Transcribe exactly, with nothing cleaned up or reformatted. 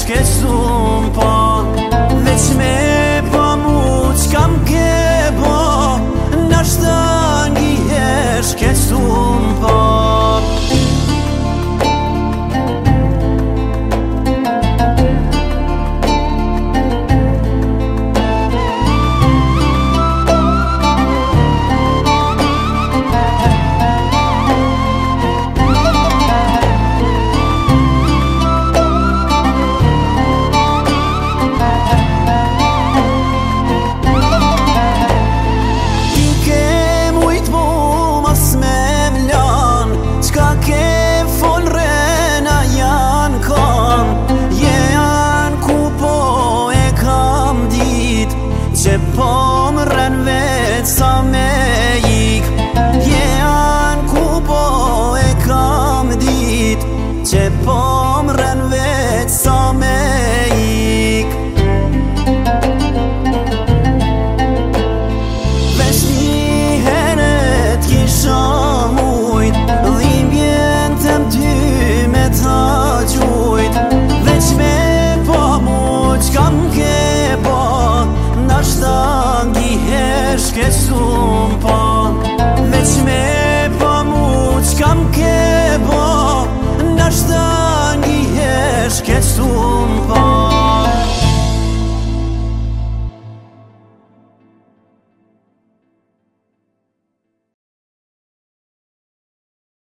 shkecum po Veç me po mu q'kam ke bo Nashta ngiher shkecum po Që po më rën vetë sa me ik Je anë ku po e kam dit Që po më rën vetë sa me ik Vesh një heret kisha mujt Dhimbjen të m'ty me ta gjujt Veç me po mu q'kam ke po Nashta ngiher shkecum po Veç me po mu q'kam ke bo Nashta ngiher shkecum po